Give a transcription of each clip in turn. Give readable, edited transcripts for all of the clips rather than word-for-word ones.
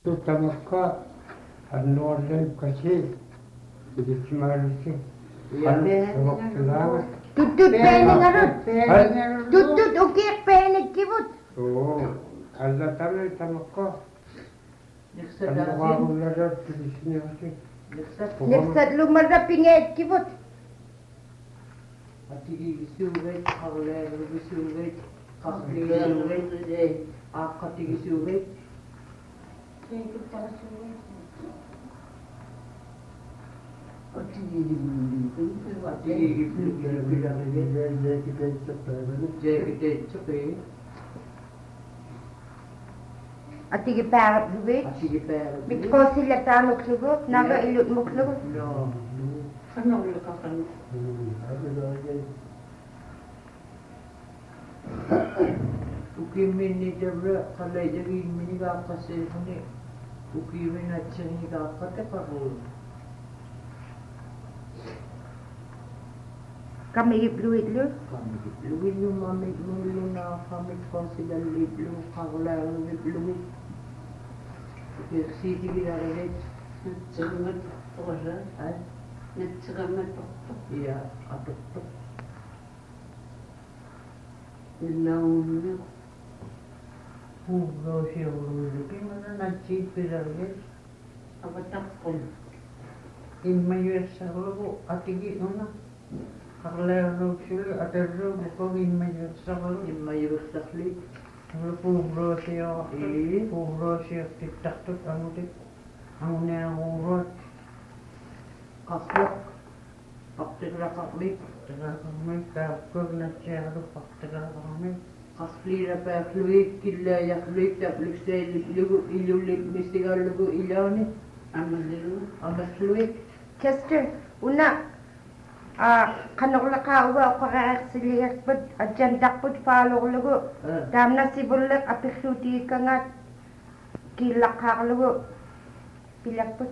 Tuttamakka annuarleib kasi biditmarusi annuarleib Tuttut peeningarut tuttut ukiq peenikivut alla talle tamakka annuarullerat biditmarusi niksat lumarra pingeekkivut atigi isuuvet qarleeru isuuvet qaqliisuuvet aaqqatigi isuuvet atigi päärivit mikkoosilla taanuklugu naga ilut muklugu ukimminni tabra qallayjagi minigaaqaseefuni ukiminatsanigaaqate qarruun kamigipluitlu luillu mamit mullunaaqamit qonsidalliplu qarlaaruvipluit ukiqsiitigilarelet Nutsamat toqara nutsamat toqtoq iya atoqtoq ilauunnu puuloosiorluulukimana natsiippilarget avataqqun immayuassarlugu atigi una qarlaarluuksuli atarruubuqog immayuassarlu immayuassarli puuloosiortittartut amutik amunearuuruat qaqqaq qaqtiqlaqarmik taqaqarmik kaaqkurnatsiarlu qaqtiqlaqarmik qaqliirapaaqluik killaajaqluik tapluksailugu ilullik mistigallugu ilauni amalluik Chester una qanuqlaqauwa uqaraaqsiliarput ajjantaqput faaluqlugu taamna sibulleq apilluutigikangaat kiillaqaarlugu pilakput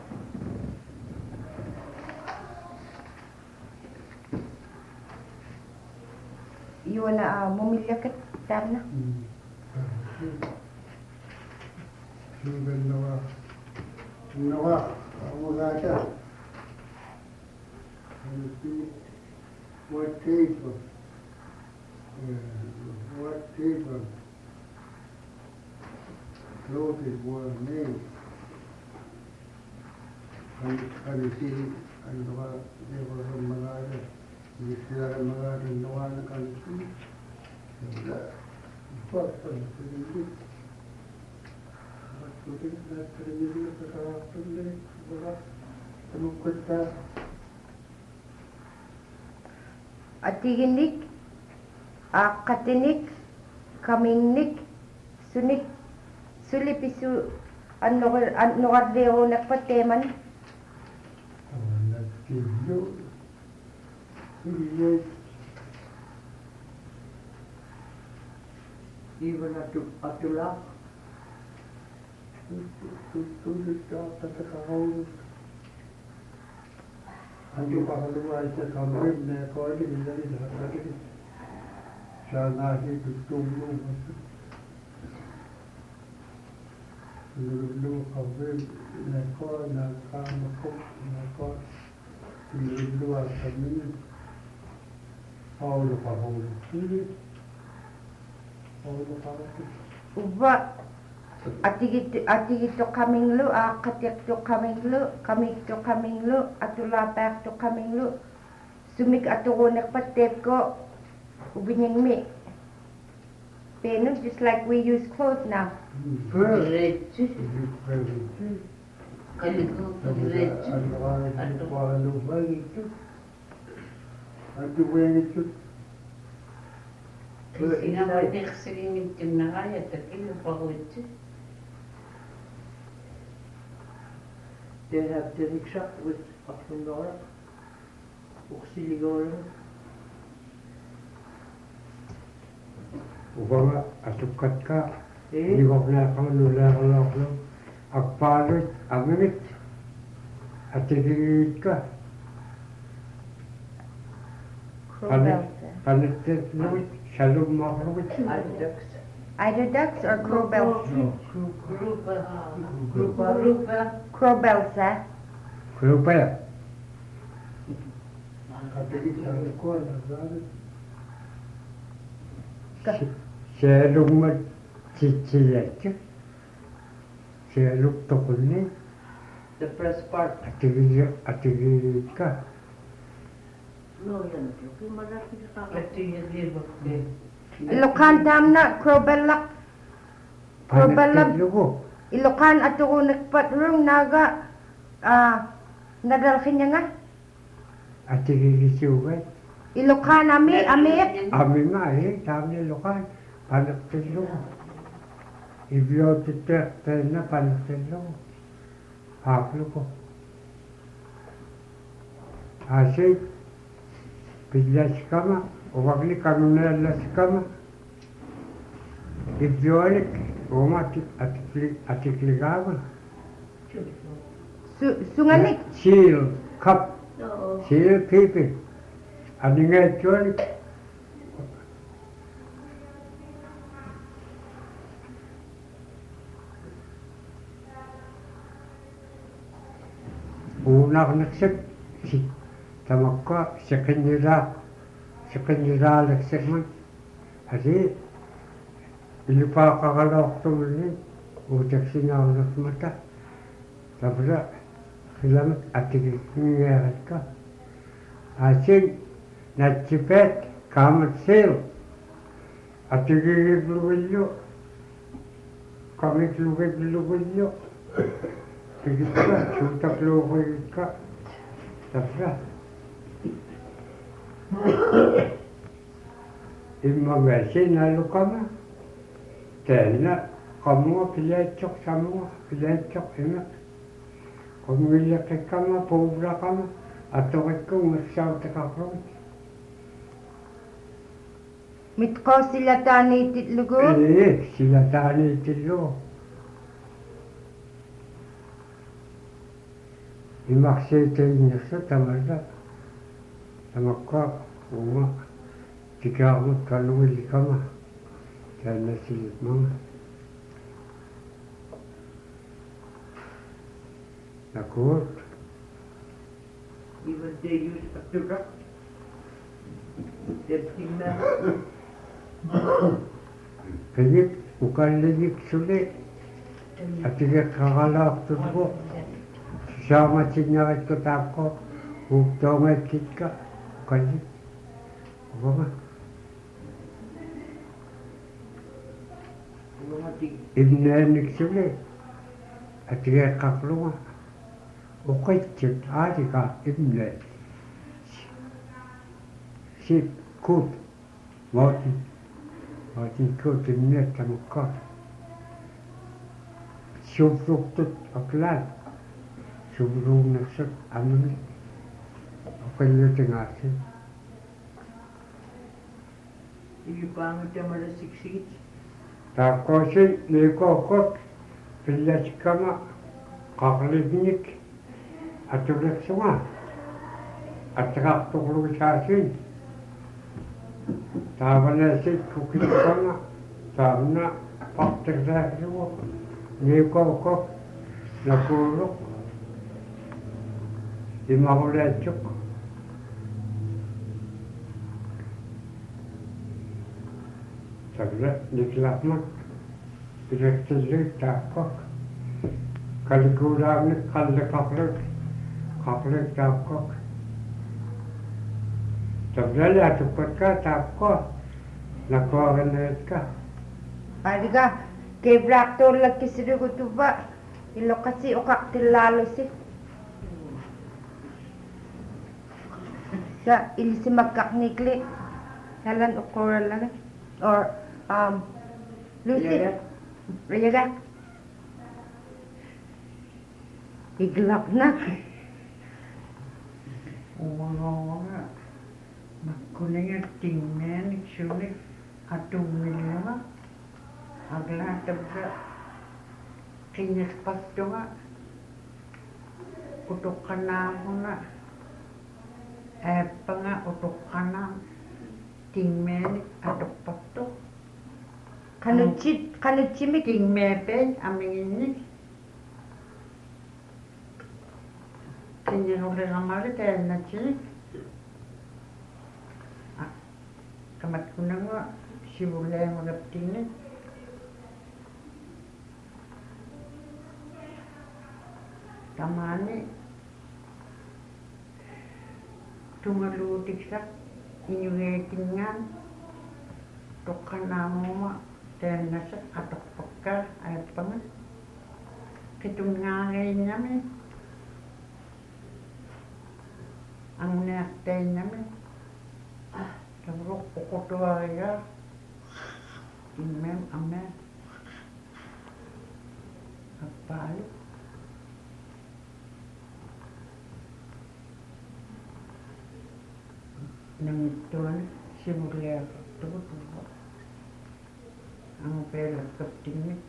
iwana mumillakat taamna Nawa amulata what paper floated were made and see and they were Malaya this year Malaya no one can see first atiginik aaqqatinik kamingnik sunik sulipisu annuqarliuruunaqpat teeman even atulaq Anju pahalua ite kamrim ne koili bilari dhakati shanahi tutumlu lulu kamrim ne koi na kamakuk ne koi lulu asamin paulu pahulu kiri paulu pahulu uva atigittu kaminglu aaqqatiqtu kaminglu kamiktu kaminglu atulapaaqtu kaminglu sumik aturuuneqpat teepko ubinyingmi peenu just like we use clothes now Rich. Kaligo rich. Ina wadexsiri mittimnagaya takilu pagwitsi. they have the rickshaw with $1,000 uqsiligooru Ugawa atukatka nigornaaqarnulaaqarlaaqlu akpaalut amimit atigiitka qanitteetnumit shalummaaqlugit adaks Eider ducks or crowbells? Grupa. Crowbells, eh? Krupel. Kategori ko na zalim. Seluma cicilek. Seluk tokulni. The press part. Atigi ka. Ati yadi Ilokan tamna crowbellak. Crowbellak. Lugo. Ilokan aturo nikpat rung naga nadalkin niya nga. Atigi kisuway. Ilokan ami. Ami nga tami lukan. Panak lugo. Ibyo titek na panak lugo. Hak lugo. Asik. Pidlas kama. Wagli kanunelas kama. Ibyolik. Oma atikligawa. Sunganik. Seal cup. Seal pipi. Aninga cholik. Unak naksik. Tamakka sekenyira leksik man. Hadi. Ilupa kakalok tumulin. Utak sinawak mata. Tapos filamet atigil ngayakat ka. Asin natsipet kamat sil. Atigil luwilyo. Kamik luwilyo. Pigit ka, sutak luwil ka. Tapos imagasi nalu kama. Tena kamu pilecok sama pilecok enak. Kamu lihat kama pobra kama atau aku ngersau tekakron. Mitko sila tani titlugo. Sila tani tilo. Imaksay tayo sa tamarda. Tamakka uma tiga kalul kama. Tena silit mama. Nakut. Even they use Abdullah. They're female. Kayip bukan lagi sulit. Atiga kagalak tubo. Sama sinyarat ko tako. Uktongat kita. Kayip. Apa? Ibnenik sulit. Atiga kakluma. Ukitsit aadiga ibne. Sip kut. Maatin kut ibne tamakka. Subrugtut aklan. Subrug naksat amini. Ukalyutin asin. You found them at 6 seats. Takosin likokot. Pilas kama. Kaklibnik. Atulak sunga. Atrak tuklug sasin. Tabana sit kukit kama. Tabana paktik dahil. Likokot. Nakuluk. Imahulecuk. Sabla niklapmak. Direktilik takok. Kalikulamnik kallikaklik. Kaklik takok. Sabla latupat ka takok. Nakuwaganayat ka. Adiga, kay braktor lang kisirugo tuba. Ilo kasi ukak tilalo si. Sa ilisi magkaknikli. Halan ukura lang. Or, Lucy. Riyaga. Iglap na. Umangawa. Makuning at tingnan, iksulik, atumila. Aglatab ka. Kinyaspat nga. Utok ka na mo na. Pa nga, utok ka na. Tingmen, atok pato. kanutsimik King mepen aminginik. Kanya nore ngamari kaya nachinik. Kamat kunang wa sibulay magaptinik. Tamani tumalutik sa inyong kingan. Tokan namo ma dan nasa atok pekar ayat pangan. Kitung ngangay namin. Ang naktay namin. Kamrok pokoto ya. Imem amen. Kapal. Nang tuan simulya tuwa. Ang pera kaptingin.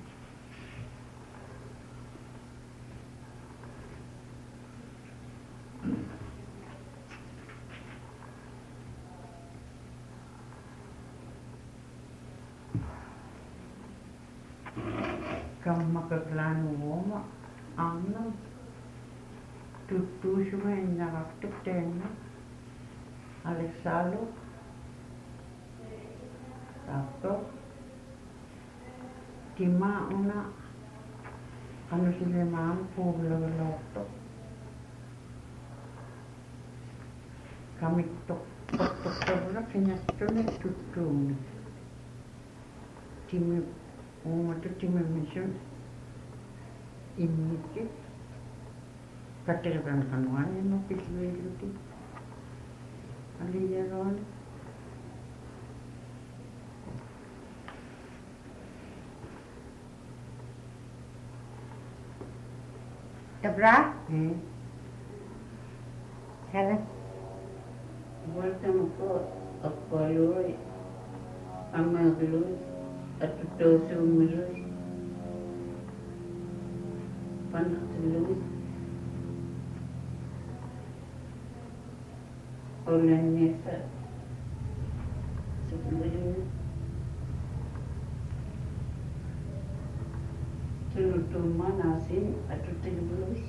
Kang makaklano mo ang tutusuhin nakaktiktena Alexalo tapos Tima una ano sila ma'am puloloto kami tok na kinasto na tutun Timi umato timi mission imiti katirakan kanuan no piswelti aliyaron Tabra? Helen? Welcome ko akwaluy amagluy at tutusumiluy panakluy ulan niya sa sukuloy Tulutuma nasin at tutilbulos.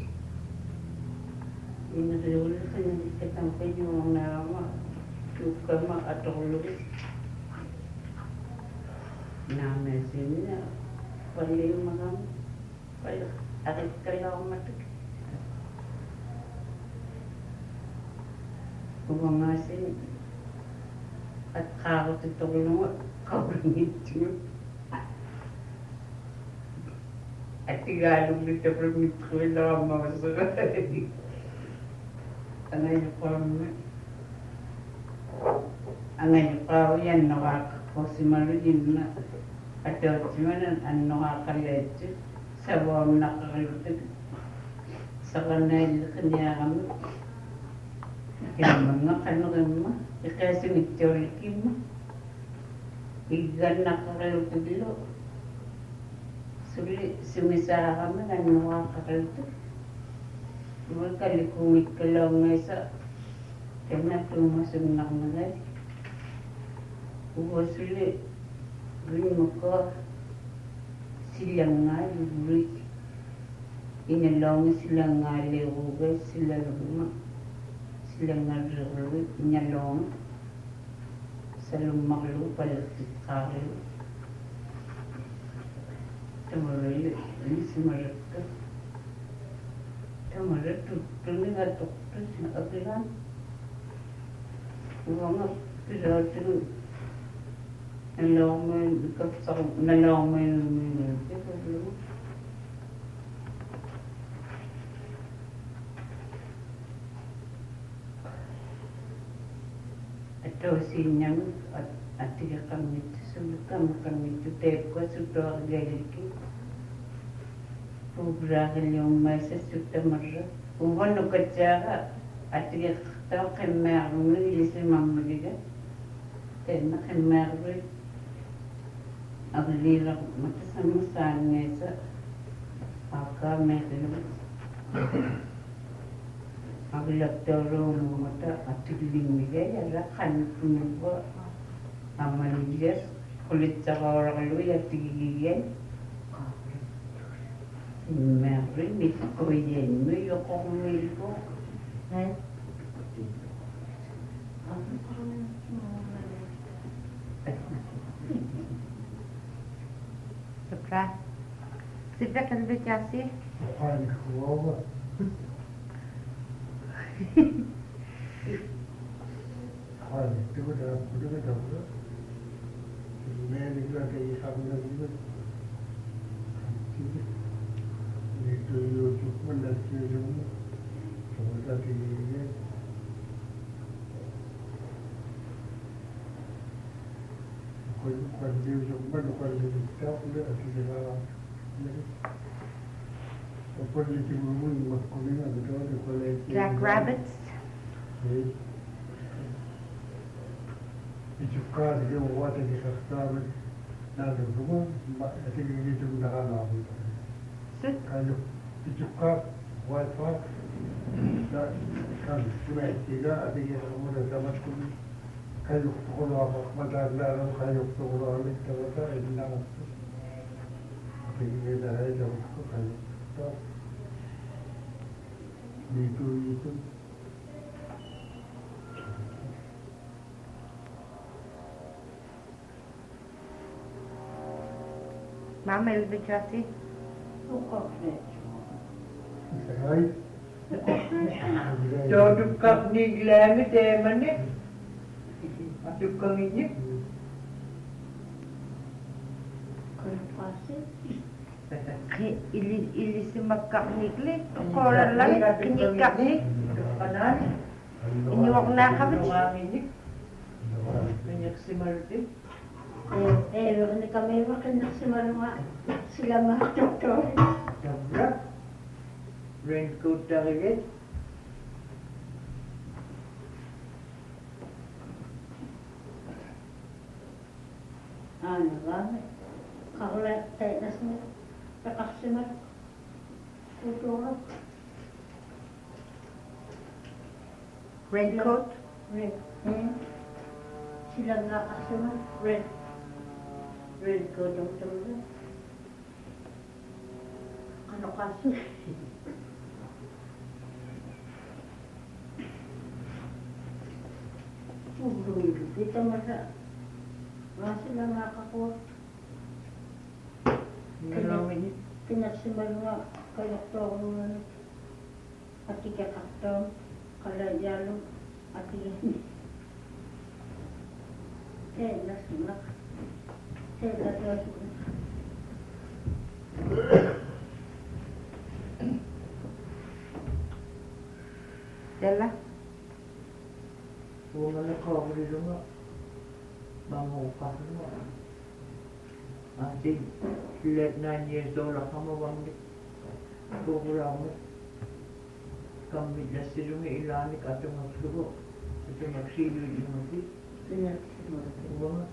Inadulus ka na kitang penyong nama. Tukama at tulus. Namesin na. Pali magam. Pali. Arit kalaw matik. Kumangasin. At kakot itulungan. Kauringit yun. At tigalog dito pero mitkoy lang mga sunod. Angay niyo pa mga. Angay niyo pa yan nakakakusimarin na. At yun siya ang nakakaledyo. Sa buwang nakakalutin. Sa kanay kanya kami. Kaya mga kanugan mo. Kaya sinityoriki mo. Igan nakakalutin dilo. Sumisara kami na nakakakalito. Magkalikumit ka lang nga sa kaya na tumasong na kami. Uwasuli, gawin mo ko sila nga lulit. Inalong sila nga liwugay, sila nga lulit, inalong sa lumaklo palatit kari. Tamaray, ini semarat ka. Tamarat, tuloy nga doktor, sinakilan. Mga pilato, nalaw mo yung Ito sinyang at tiga kami ito, sulukam kami ito, teko, suto agaliki. Pubrakan yung may sa suta marra. Kung ano ka tsaka, at tiga kaktaw kay meron na ilisi mamaliga. Kaya na kay meron. Aglira matasama saan nga sa aka meron. Aglagtaro mo mata at tiling nigay, alakan ko ba amaliyas. Kulitsaqauraqalui atigigigan. Immaaqri mikkuiyennu yoqormiilku. Dobra. Sipra kalbi kasi. Ay, kuwawa. Ay, ito na, ito na daw. May nila kayo sabi na dito. Dito YouTube mo, nag-YouTube mo. So, dati yan. Kung YouTube mo, kung YouTube mo, at sila politik mo magkunin ang ito. Jack Rabbits. Itukar yung wata di kastaman na lupa, at hindi yung nakalaman. Kayo, itukar, wifi, na kan tiga at hindi mo na dapat kung kayo tukulo ako, mataglaran kayo tukulo ulit talaga, hindi na ako. Hindi na rin ako kayo. Dito. Mama elbi kasi. Ay. Dudukak niglangi temane. Adukang ini. Ili si magkaknikli. Koran lang. Kinikaknik. Kanan. Iniwak na kabit. Dukang ini. Banyak si Martin. Ini kami makan semua sila mga doktor. Dobra. Raincoat target. Ano ba? Kaulat tayo na sila. Kakasimat. Tutulog. Raincoat. Red. Sila nga kasimat. Red. Red ko doktor. Ano kasi? Dito masa. Masih sila nakakot. Ngalang ini. Pinagsimal nga kayo to at ikakakto kalayalo at iyan. Nasimak. Terus. Dala. Huwag na nakawali lang nga. Mangukap mo. Ate, let 9 years old ka mawang di. Kukurang mo. Kami na silungi ilanik at yung magsugo. At yung magsilo yung magdi. Huwag nga.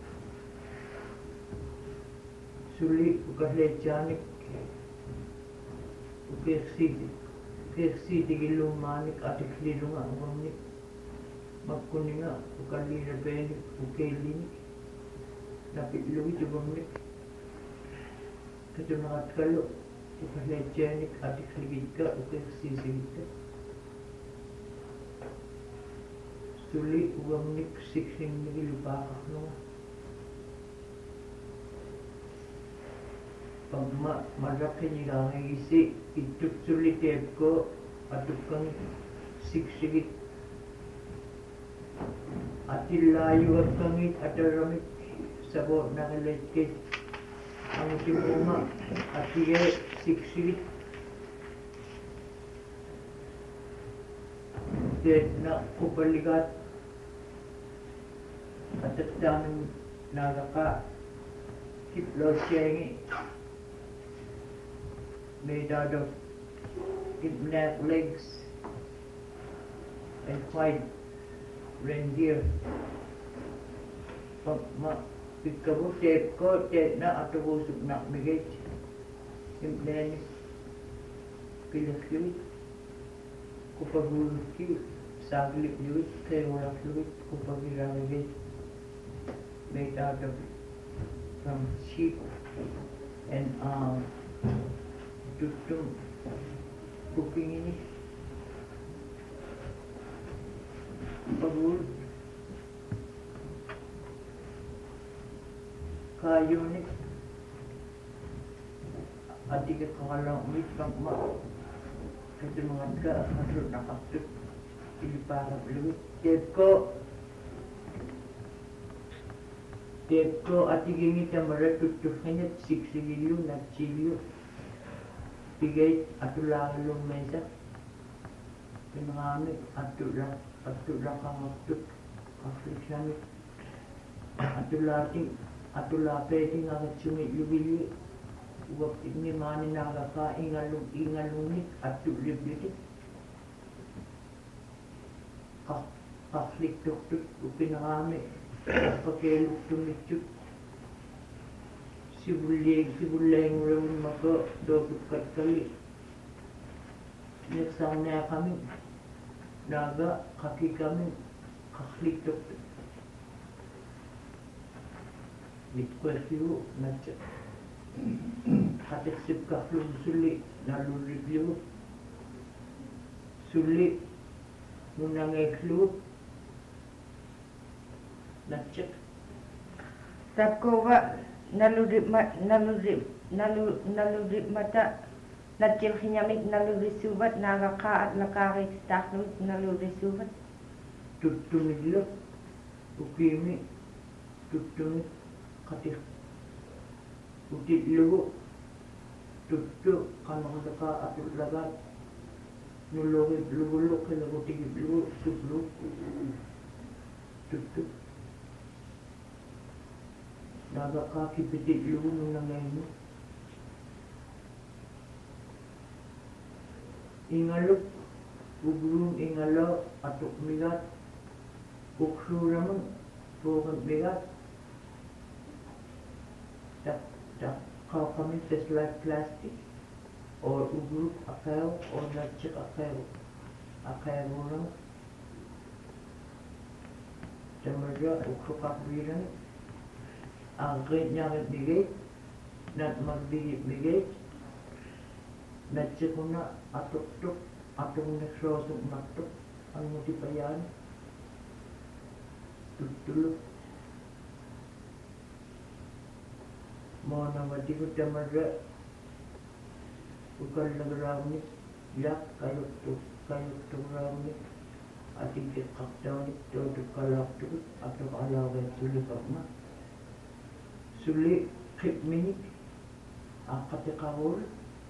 Suli, ukasletyanik. Ukeksiti gilumanik at iklilo nga ang mamnik. Magkuni nga, ukalina penik, ukelinik. Napitluwi yung mamnik. Kato nakatkalo, ukasletyanik at ikligid ka, ukeksisigid ka. Suli, ugamnik, siksing nagilupakak nga. Pag malaki niya ang isi, itutsulitip ko at kang siksigit. At ilayo at kangit at aramik sabot na kalitkit. Ang timuma at iya siksigit. Dahil na kupaligat at at daming nagaka kiplo siya made out of black legs and white reindeer. Pag ikaw tape ko, tape na ato busog na migit. Simple pilak-luwit. Kupagulog kiwit. Saglit-luwit. Kaya walang luwit. Kupagilangigit. Made out of from sheep and tuttum cooking ini pagul kayu ni adik kalau mit pagma kasi mga ka masuk nakapit iliparap lumit Tepko adik ini tamara tutupnya siksigilu nachilu pigay atulong mesa pinangami atula kamaptut afliksami atulapeting agad sumilubili uwag ni mani nakaka ingalungit atulibili kakliktuk pinangami pakeluk tumitut sibulang rin maka dobukat kali nagsana kami naga kaki kami kakliktuk bitkwesiyo nadya kateksip kaklong suli nalulibyo suli nunangeklut nadya Tapkova nalurip mata nadjil khinyamik nalurisubat nagaka at lakarik staknut nalurisubat tuttumidlo ukimi tuttumid katik utitlugo tuttu kanakaka at lagat nulungit lugulok kalagutigitlugo tutlu tuttu nagakakipitit lugo nung nangyaymo ingalok ugulong ingalo atok migat uksuraman pukang migat tak kau kami sesuai plastik or ugulok akaw or natsak akaw orang tamadya uksukakbiran agad nyakit bigay nat magbigay natsak ko na atok-tok atong nagsosok matok ang mutipayan tutulog mo na matikot tamadya ukal nagramit yak kayot to ramit ating kakakdaw ito kalaktot atong alaway sulit ma Suli kipminik akatikahol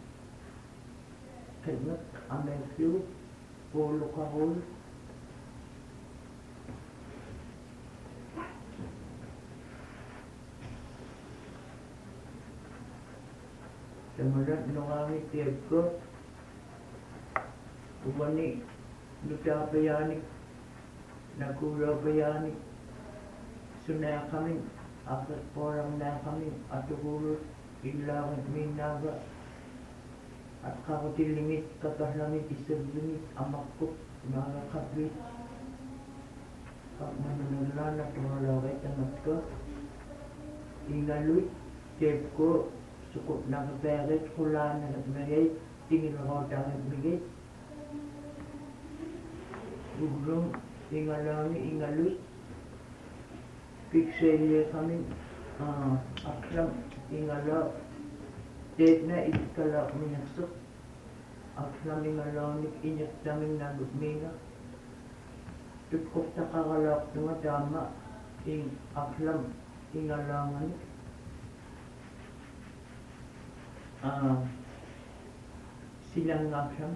kainak amensyo polo kahol Samalat nungangit tiyagko umani nutapayanik nagulapayanik sunaya kami akat porang na kami at tugulot ilangan minaga at kakutilimit kakaslamit isaglimit amakot nakakabit pagmananalan at tumalaway tamat ka ingaluit tip ko sukot na kaperit hula na nagmigay tingin ako tangat bigay gulong ingalami ingaluit Pixelye kami aklam ingala date na itkala minasok aklam ingala inyat daming nagutminga tutkok nakakalak nga dama ing aklam ingalangan silang aklam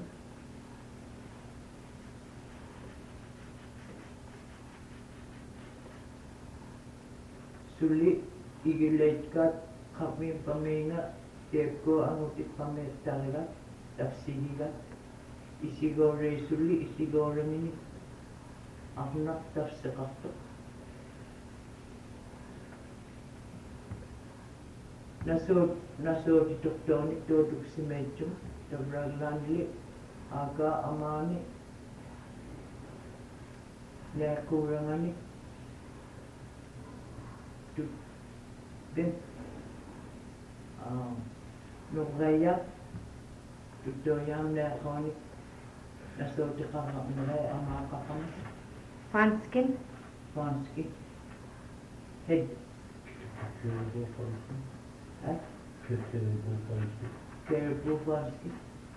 Suli igilit kat kami paminga tepko ang utik pamet talaga tapsinigat isigore suli isigore mini aknak tapsakakto nasod itoktonik dodok si medyo tabraglanli aga amani nakurangani then Nungaya, tutoyam na konik, nasote ka mga amakakam, Fanskin. Fonski, head, ay, Caribou Fonski,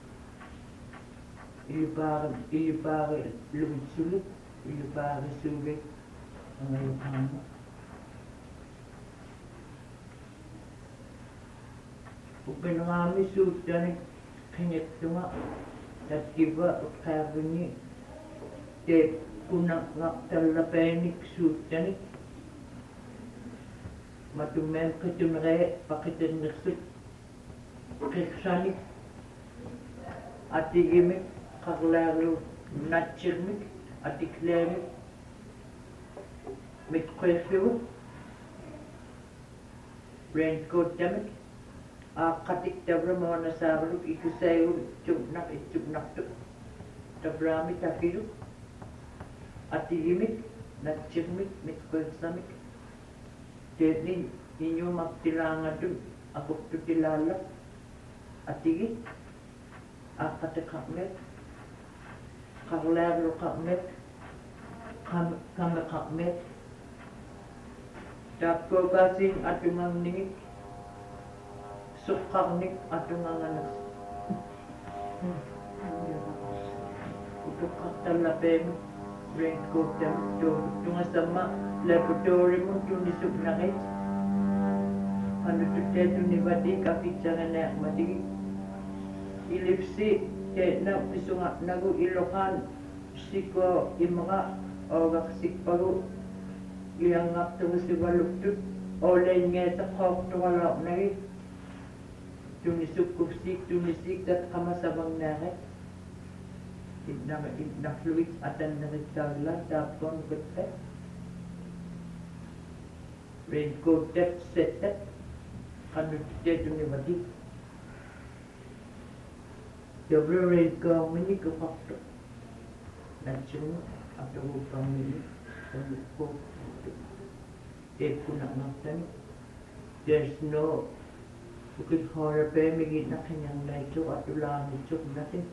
ilipare lumisulit, ilipare sulit, ang ayokano. Upinangami sutani kinittunga tatkiva utkavini te kunang ngaktallapenik sutani matumem kitumre pakitinniksut kiksanik atigimik kaklaru natchirmik atiklerik mitkweflu raincoat damik katik tabra mo na sabro ikusayo chubnak tuk tabrami takiru atigimik natchirmik mitkweflamik Jadi ninyo magtilanga dun ako tutilala atigi akatekakmet kaklaro kakmet kamakakmet tapko basing atungang ningik sukaknik atungang anas utuk katalapem raincoat dam tunga sama laboratory mo tunisok na kayo. Ano tuteto ni Badi kapitsa na na Badi. Ilipsi na pisunga nagu Ilocan siko imanga o sikpago iangak tungo si balutut o len ngeta kok to wala na kayo. Tunisik dat kamasabang na kayo. Idna fluid atan na nagtagla tapon gutpe. Raincoat that set that under the Univadi. The rain go many go up to natural after who family and go they could not them. There's no who could horror pay me nothing and like to what to learn took nothing.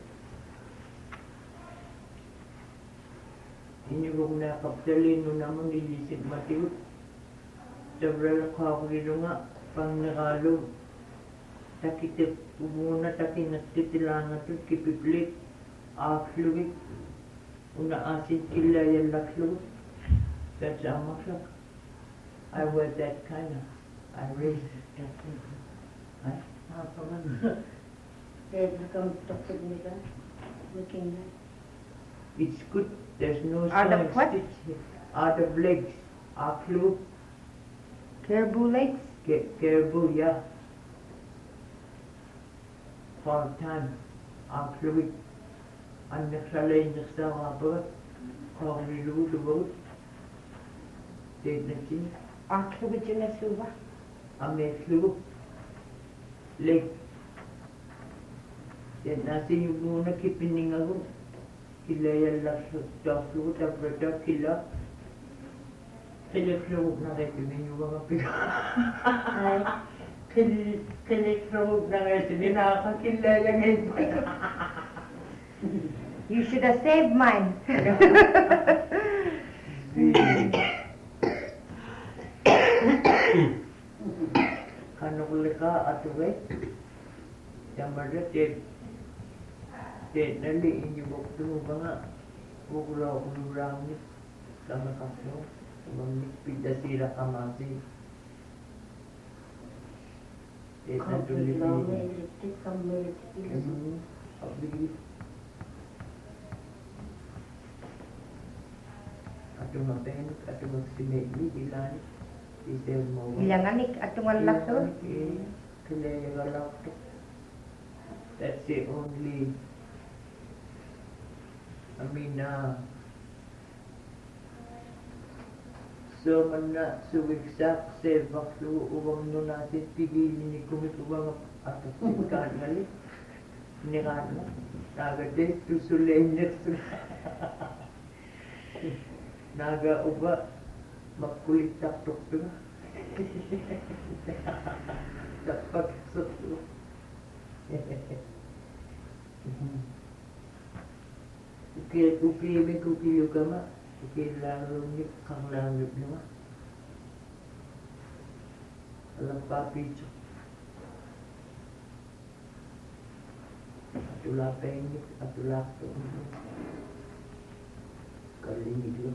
In your room now, Captain, no number nilisip matiut. Dabral kakurido nga, pang nakalo. Takitip umuna takinagtitilanga to kipiplik. Akluwik. Una asin kilayan lakluwik. That's amaklak. I wear that kind of. I raised that kind of. They become toxic nila. Looking at. It's good. There's no Out of sign what? stitch here. Out of legs. Akluwik. Caribou legs. Caribou, yeah. For time, fluid. And the challenge is still about calling the boat. Did the thing. Fluid yun na suba. I made fluid. Leg. Then I see you muna kipining ako. Kila yan lang sa fluid, tapos kila. Kiniklog na rin yung mga pila. Kiniklog na rin. Nakakakilala ngayon. You should have saved mine. Kanukuli ka at uwi. Yamada ted nali inyubok mo ba nga. Bukula-ulang ni. Sama kaso. Pida sila kamasi. Kapit lang may electric kamay. Pabili. Ato mapen, ato magsimeli, ilan. Isel mo. Ilanganik atong lakto. Kaya galakto. That's the only. So man na suwiksak sa baklo uwang no natin pigilin ni kumit uwang at sikan gali ni kana nagade tusulenyet naga uba makulit taktok to dapat sesuatu. Uki juga mak, uki lalu ni kang lalu ni mak. Alam papi tu. Atulah penyik, atulah tu. Kali ni tu.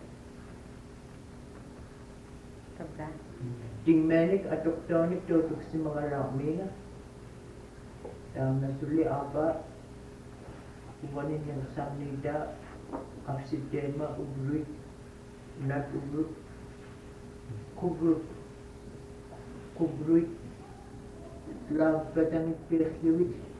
Tabra. Tingmenik at doktonik tutuk si mga lami na. Yang nasuli apa kuwanin yang samnida absidema ubruit nat kubruit lang patang pirsliwit